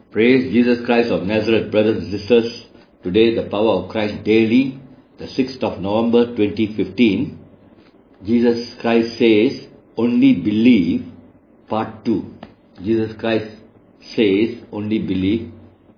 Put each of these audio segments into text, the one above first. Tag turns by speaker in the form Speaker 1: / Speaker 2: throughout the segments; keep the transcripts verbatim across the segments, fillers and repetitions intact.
Speaker 1: Praise Jesus Christ of Nazareth, brothers and sisters. Today, the power of Christ daily, the sixth of November twenty fifteen. Jesus Christ says, only believe, part two. Jesus Christ says, only believe,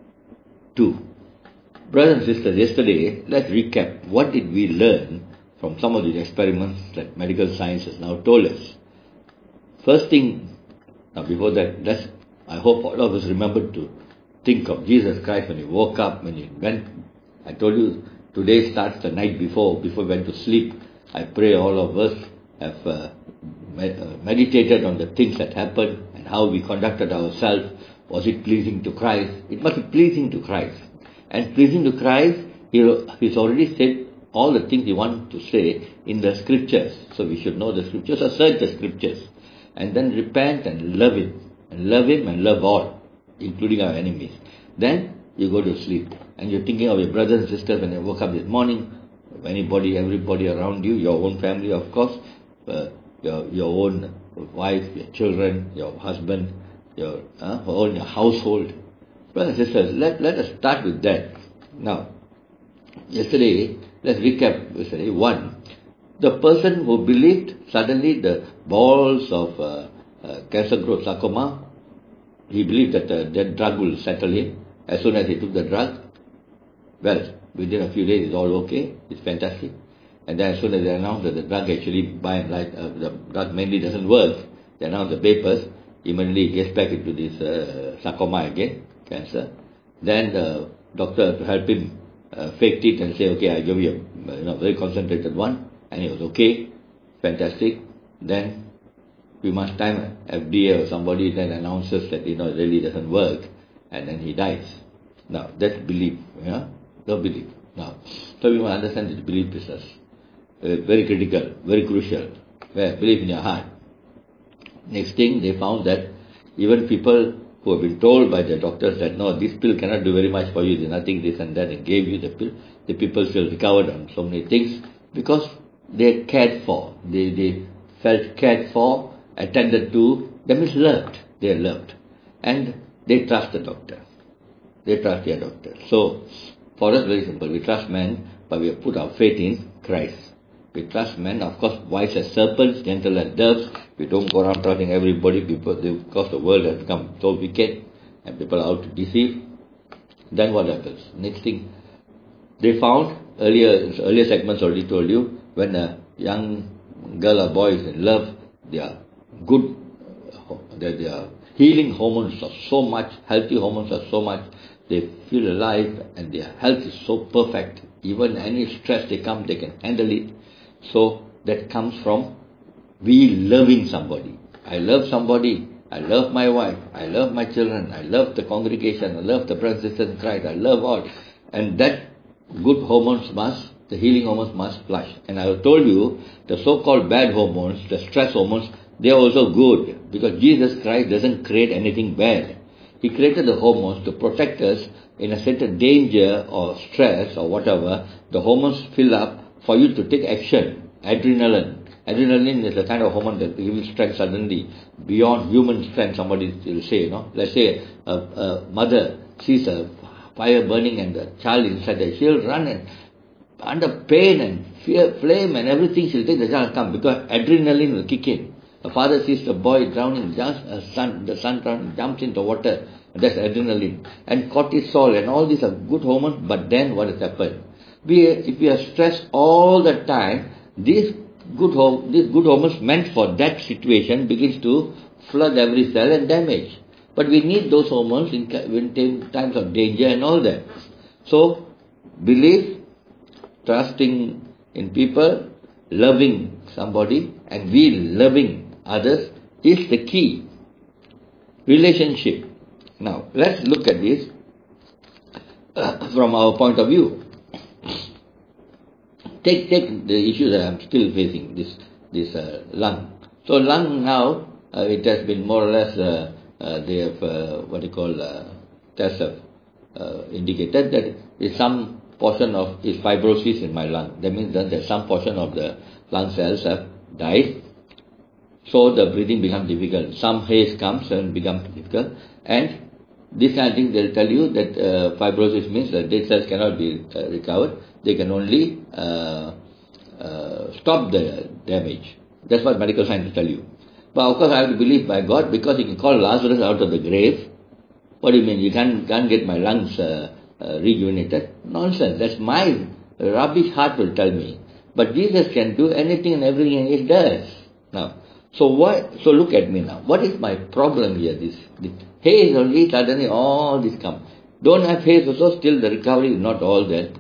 Speaker 1: two. Brothers and sisters, yesterday, let's recap. What did we learn from some of these experiments that medical science has now told us? First thing, now before that, let's, I hope all of us remember to think of Jesus Christ when he woke up, when he went. I told you, today starts the night before, before we went to sleep. I pray all of us have uh, meditated on the things that happened and how we conducted ourselves. Was it pleasing to Christ? It must be pleasing to Christ. And pleasing to Christ, he, he's already said all the things he wants to say in the scriptures. So we should know the scriptures or search the scriptures. And then repent and love him. And love him and love all, including our enemies. Then you go to sleep. And you're thinking of your brothers and sisters when you woke up this morning. Anybody, everybody around you, your own family, of course. Uh, your, your own wife, your children, your husband, your uh, own your household. Brothers and sisters, let, let us start with that. Now, yesterday, let's recap yesterday. One, the person who believed suddenly the balls of uh, uh, cancer growth sarcoma, he believed that uh, that drug will settle him. As soon as he took the drug, well, within a few days it's all okay, it's fantastic. And then as soon as they announced that the drug actually, by and large, uh, the drug mainly doesn't work, they announced the papers, immediately he gets back into this uh, sarcoma again, cancer. Then the doctor, to help him, uh, faked it and say, okay, I give you a you know, very concentrated one, and he was okay, fantastic. Then few months time, F D A or somebody then announces that you know it really doesn't work, and then he dies. Now that's belief, yeah, no belief. Now, so we must understand this belief business. Uh, very critical, very crucial. Where believe in your heart. Next thing, they found that even people who have been told by the doctors that no, this pill cannot do very much for you, there's nothing this and that, and gave you the pill, the people still recovered on so many things because they cared for, they they felt cared for, attended to, that means loved, they are loved, and they trust the doctor, they trust their doctor. So for us, very simple, we trust man, but we have put our faith in Christ. We trust men, of course, wise as serpents, gentle as doves. We don't go around trusting everybody because, because the world has become so wicked and people are out to deceive. Then what happens? Next thing, they found, earlier earlier segments already told you, when a young girl or boy is in love, their good, their, their healing hormones are so much, healthy hormones are so much, they feel alive and their health is so perfect. Even any stress they come, they can handle it. So that comes from we loving somebody. I love somebody. I love my wife. I love my children. I love the congregation. I love the brothers and sisters in Christ. I love all. And that good hormones must, the healing hormones must flush. And I have told you, the so-called bad hormones, the stress hormones, they are also good. Because Jesus Christ doesn't create anything bad. He created the hormones to protect us in a certain danger or stress or whatever. The hormones fill up for you to take action. Adrenaline. Adrenaline is the kind of hormone that gives strength suddenly, beyond human strength, somebody will say, you know. Let's say a, a mother sees a fire burning and the child inside there, she'll run and under pain and fear, flame and everything, she'll take the child and come because adrenaline will kick in. A father sees the boy drowning, just a son, the son drowning, jumps into water, and that's adrenaline. And cortisol and all these are good hormones, but then what has happened? We, if we are stressed all the time, these good, these good hormones meant for that situation begins to flood every cell and damage. But we need those hormones in, in times of danger and all that. So, belief, trusting in people, loving somebody, and we loving others is the key. Relationship. Now, let's look at this uh, from our point of view. Take take the issue that I'm still facing, this this uh, lung. So lung now, uh, it has been more or less, uh, uh, they have, uh, what you call, uh, tests have uh, indicated that is some portion of is fibrosis in my lung. That means that there's some portion of the lung cells have died. So the breathing becomes difficult. Some haze comes and becomes difficult. And this kind of thing they'll tell you that uh, fibrosis means that dead cells cannot be uh, recovered. They can only uh, uh, stop the damage. That's what medical science tell you. But of course I have to believe by God, because He can call Lazarus out of the grave. What do you mean? You can't, can't get my lungs uh, uh, rejuvenated? Nonsense. That's my rubbish heart will tell me. But Jesus can do anything and everything, and He does. Now, so what? So look at me now. What is my problem here? This, this haze only, suddenly all this come. Don't have haze also, still the recovery is not all that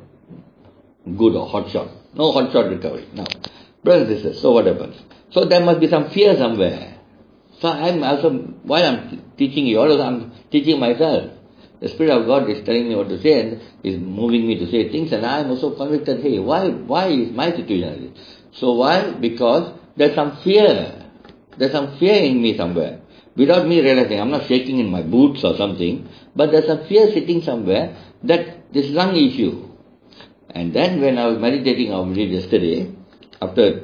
Speaker 1: good or hot shot. No hot shot recovery. Now, brothers and sisters, so what happens? So there must be some fear somewhere. So I'm also, while I'm teaching you, all I'm teaching myself. The Spirit of God is telling me what to say and is moving me to say things, and I'm also convicted, hey, why why is my situation like this? So why? Because there's some fear. There's some fear in me somewhere. Without me realizing, I'm not shaking in my boots or something, but there's some fear sitting somewhere that this lung issue. And then when I was meditating, I did yesterday, after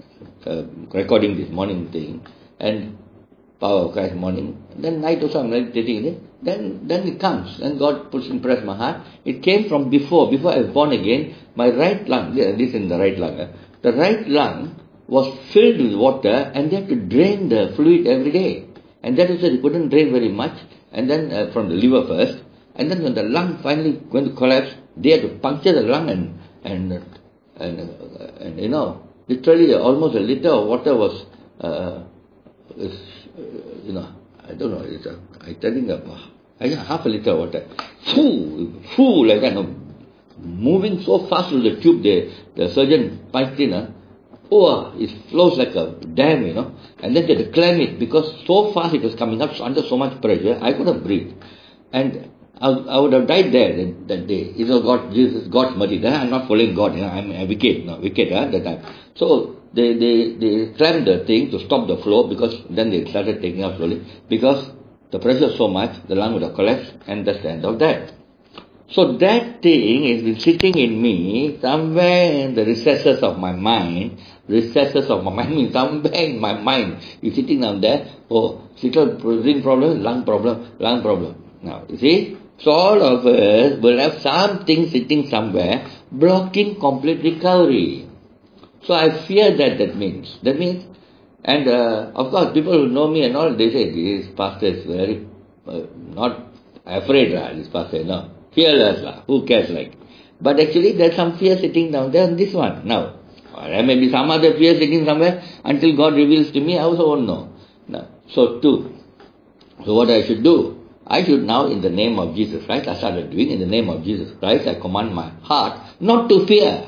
Speaker 1: uh, recording this morning thing, and Power of Christ morning, then night also I'm meditating it, then then it comes, and God puts impressed my heart. It came from before, before I was born again, my right lung, this is in the right lung, eh? The right lung was filled with water, and they had to drain the fluid every day. And that also they couldn't drain very much, and then uh, from the liver first, and then when the lung finally went to collapse, they had to puncture the lung, and and and, uh, and you know, literally almost a liter of water was, uh, was uh, you know, I don't know, it's a, I telling you, I think half a liter of water, foo, foo, like that, no, moving so fast with the tube, the, the surgeon punched in, uh, oh, it flows like a dam, you know, and then they had to clamp it, because so fast it was coming up, so under so much pressure, I couldn't breathe, and I, I would have died there that, that day. It was God, Jesus, God's mercy. Then I'm not following God, you know, I'm a wicked, no, wicked at that time. So they, they, they clamped the thing to stop the flow, because then they started taking out slowly, because the pressure was so much, the lung would have collapsed, and that's the end of that. So that thing has been sitting in me, somewhere in the recesses of my mind, recesses of my mind, means somewhere in my mind, it's sitting down there, oh, little breathing problem, lung problem, lung problem. Now, you see, so all of us will have something sitting somewhere, blocking complete recovery. So I fear that that means. That means, and uh, of course, people who know me and all, they say, this pastor is very, uh, not afraid, lah, this pastor, no. Fearless, lah, who cares, like. But actually, there's some fear sitting down there on this one. Now, there may be some other fear sitting somewhere, until God reveals to me, I also won't know. Now, so two. So what I should do? I should now, in the name of Jesus Christ, I started doing, in the name of Jesus Christ, I command my heart not to fear.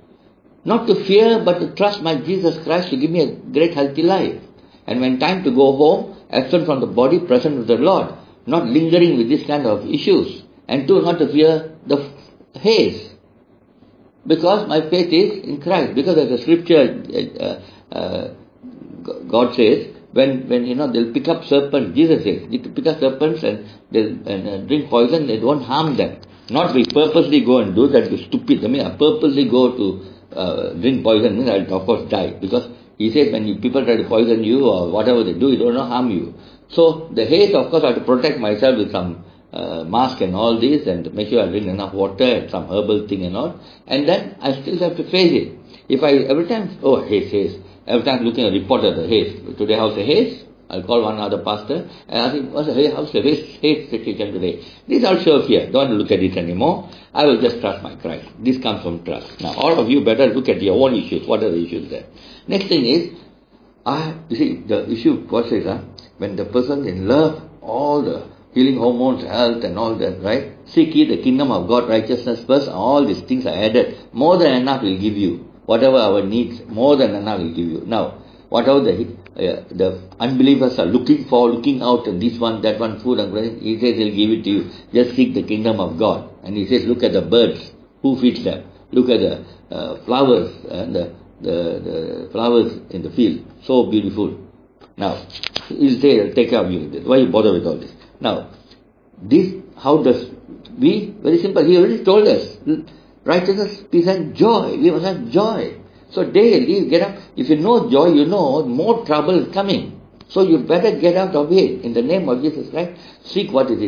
Speaker 1: Not to fear, but to trust my Jesus Christ to give me a great healthy life. And when time to go home, absent from the body, present with the Lord. Not lingering with this kind of issues. And two, not to fear the haze. Because my faith is in Christ. Because as the scripture, uh, uh, God says, when, when, you know, they'll pick up serpents, Jesus says, they pick up serpents and they'll and, uh, drink poison, they won't harm them. Not we purposely go and do that, be stupid. I mean, I purposely go to uh, drink poison, means I'll of course die. Because he says when you, people try to poison you or whatever they do, it will not harm you. So the haze, of course, I have to protect myself with some uh, mask and all this, and make sure I drink enough water and some herbal thing and all. And then I still have to face it. If I, every time, oh, haze, haze. Every time looking at a report of the haze. Today, how's the haze? I'll call one other pastor and ask him, what's the haze? How's the haze, haze situation today? This I'll show fear. Don't want to look at it anymore. I will just trust my Christ. This comes from trust. Now, all of you better look at your own issues. What are the issues there? Next thing is, I, you see, the issue, what says, huh? When the person in love, all the healing hormones, health and all that, right? Seek ye the kingdom of God, righteousness first, all these things are added. More than enough will give you. Whatever our needs, more than enough will give you. Now, whatever the uh, the unbelievers are looking for, looking out, and this one, that one, food and bread, he says he'll give it to you. Just seek the kingdom of God. And he says, look at the birds. Who feeds them? Look at the uh, flowers, and the, the, the flowers in the field. So beautiful. Now, he'll say, take care of you. Why you bother with all this? Now, this, how does, we, very simple, he already told us, righteousness, peace and joy. We must have joy. So daily you get up. If you know joy, you know more trouble is coming. So you better get out of it. In the name of Jesus Christ, seek what is it.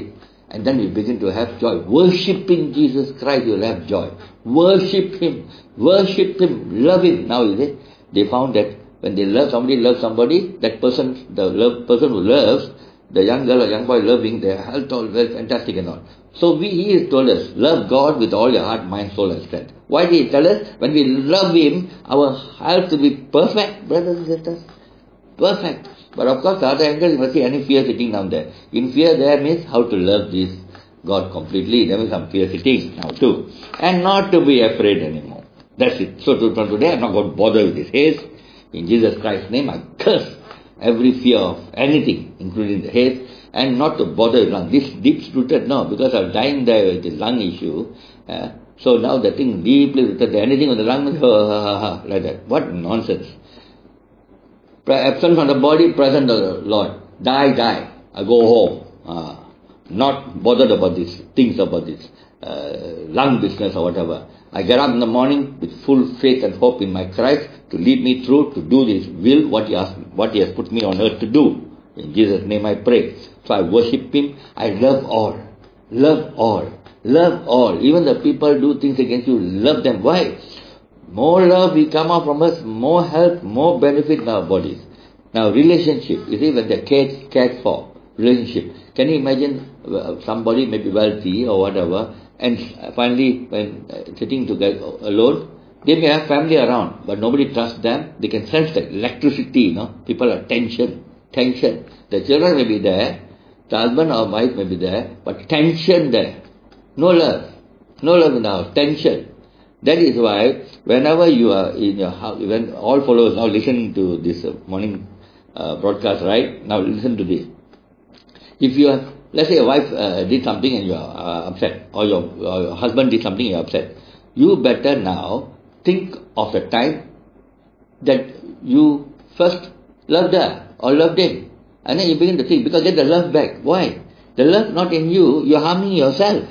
Speaker 1: And then you begin to have joy. Worshipping Jesus Christ, you will have joy. Worship Him. Worship Him. Love Him. Now, you see, they found that when they love somebody, love somebody, that person, the love, person who loves, the young girl or young boy loving, their health all well, fantastic and all. So we, He has told us, love God with all your heart, mind, soul and strength. Why did He tell us? When we love Him, our health will be perfect, brothers and sisters. Perfect. But of course, the other angle, you must see any fear sitting down there. In fear there means how to love this God completely. There is some fear sitting now too. And not to be afraid anymore. That's it. So to, from today, I'm not going to bother with this haze. In Jesus Christ's name, I curse every fear of anything, including the haze, and not to bother with lung. This deep-rooted now, because I'm dying there with the lung issue. Uh, so now the thing deeply rooted there. Anything with the lung, like that. What nonsense. Absent from the body, present the Lord. Die, die. I go home. Uh, not bothered about these things, about this uh, lung business or whatever. I get up in the morning with full faith and hope in my Christ to lead me through, to do this will, what He has, what He has put me on earth to do. In Jesus' name I pray. So I worship Him. I love all. Love all. Love all. Even the people do things against you, love them. Why? More love will come out from us, more health, more benefit in our bodies. Now, relationship, you see, when they're cared, cared for, relationship. Can you imagine somebody may be wealthy or whatever, and finally, when sitting together alone, they may have family around, but nobody trusts them. They can sense that electricity, you know, people are tension, tension. The children may be there, the husband or wife may be there, but tension there. No love. No love in the house, tension. That is why, whenever you are in your house, when all followers now listen to this morning uh, broadcast, right? Now listen to this. If you are, let's say your wife uh, did something and you are uh, upset, or your, or your husband did something and you are upset, you better now think of the time that you first loved her or loved him. And then you begin to think, because get the love back. Why? The love not in you, you're harming yourself.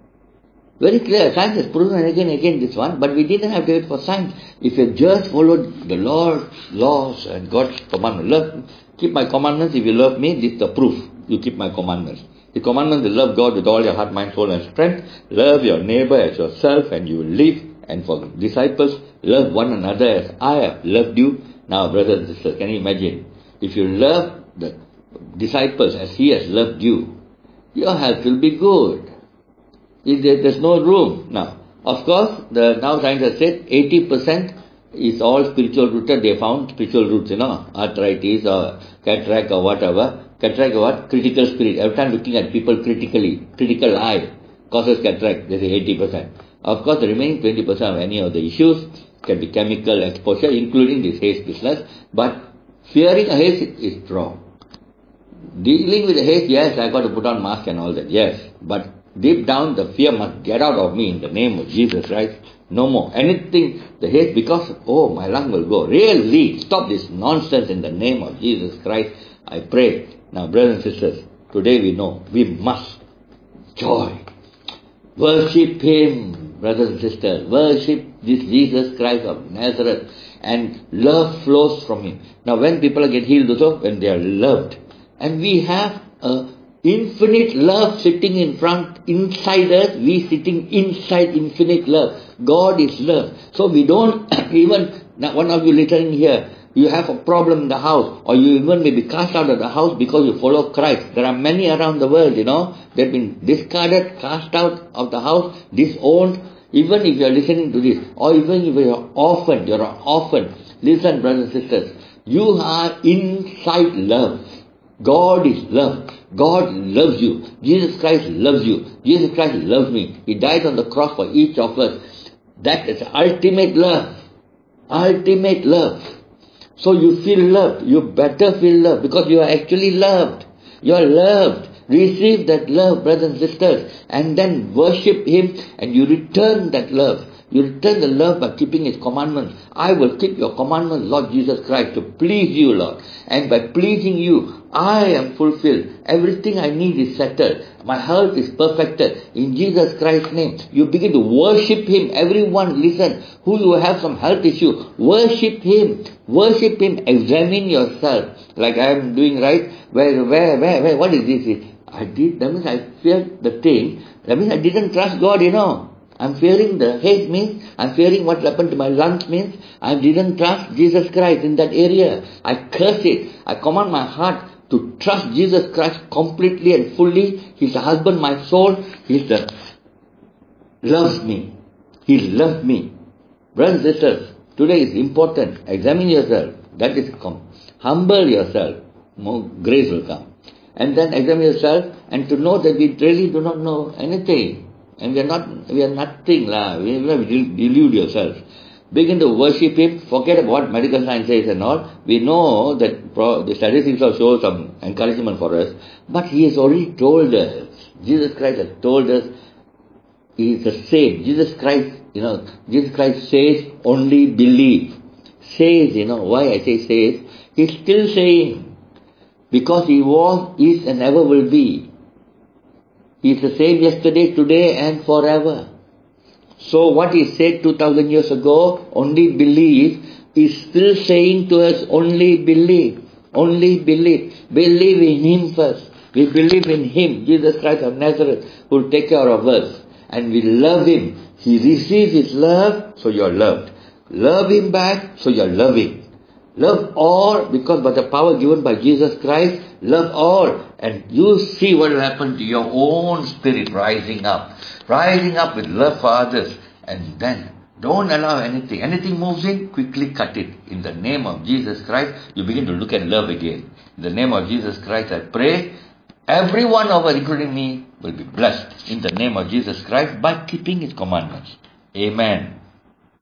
Speaker 1: Very clear. Science has proven again and again this one, but we didn't have to wait for science. If you just followed the Lord's laws and God's commandments, love, keep my commandments. If you love me, this is the proof. You keep my commandments. The commandment is love God with all your heart, mind, soul and strength. Love your neighbor as yourself and you will live. And for disciples, love one another as I have loved you. Now, brothers and sisters, can you imagine? If you love the disciples as He has loved you, your health will be good. There's no room. Now, of course, the now science has said eighty percent is all spiritual rooted. They found spiritual roots, you know, arthritis or cataract or whatever. Cataract or what? Critical spirit. Every time looking at people critically, critical eye causes cataract. They say eighty percent. Of course, the remaining twenty percent of any of the issues can be chemical exposure, including this haze business. But fearing a haze is wrong. Dealing with the haze, yes, I got to put on mask and all that, yes. But deep down, the fear must get out of me in the name of Jesus, right? No more. Anything, the haze, because, oh, my lung will go. Really, stop this nonsense in the name of Jesus Christ, I pray. Now, brothers and sisters, today we know, we must joy. Worship Him, brothers and sisters. Worship this Jesus Christ of Nazareth. And love flows from Him. Now, when people get healed also, when they are loved. And we have a infinite love sitting in front, inside us, we sitting inside infinite love. God is love. So we don't even, now one of you listening here, you have a problem in the house, or you even may be cast out of the house because you follow Christ. There are many around the world, you know, they've been discarded, cast out of the house, disowned. Even if you are listening to this, or even if you are orphan, you're an orphan. Listen, brothers and sisters, you are inside love. God is love. God loves you. Jesus Christ loves you. Jesus Christ loves me. He died on the cross for each of us. That is ultimate love. Ultimate love. So you feel loved. You better feel loved because you are actually loved. You are loved. Receive that love, brothers and sisters, and then worship Him and you return that love. You return the love by keeping His commandments. I will keep your commandments, Lord Jesus Christ, to please you, Lord. And by pleasing you, I am fulfilled. Everything I need is settled. My health is perfected. In Jesus Christ's name, you begin to worship Him. Everyone, listen, who you have some health issue, worship Him. Worship Him. Examine yourself, like I am doing, right? Where, where, where, where? What is this? I did, that means I feared the thing. That means I didn't trust God, you know. I'm fearing the hate means, I'm fearing what happened to my lungs means, I didn't trust Jesus Christ in that area. I curse it. I command my heart to trust Jesus Christ completely and fully. He's the husband, my soul. He's the, loves me. He loves me. Brothers and sisters, today is important. Examine yourself. That is, come. Humble yourself. More grace will come. And then examine yourself and to know that we really do not know anything. And we are not, we are nothing lah. We will delude yourself. Begin to worship Him. Forget about what medical science says and all. We know that pro, the statistics will show some encouragement for us. But He has already told us. Jesus Christ has told us He is the same. Jesus Christ, you know, Jesus Christ says only believe. Says, you know, why I say says? He's still saying. Because He was, is and ever will be. He is the same yesterday, today and forever. So what He said two thousand years ago, only believe, is still saying to us, only believe. Only believe. Believe in Him first. We believe in Him, Jesus Christ of Nazareth, who will take care of us. And we love Him. He receives His love, so you are loved. Love Him back, so you are loving. Love all, because by the power given by Jesus Christ, love all. And you see what will happen to your own spirit rising up. Rising up with love for others. And then, don't allow anything. Anything moves in, quickly cut it. In the name of Jesus Christ, you begin to look at love again. In the name of Jesus Christ, I pray, everyone over, including me, will be blessed. In the name of Jesus Christ, by keeping His commandments. Amen.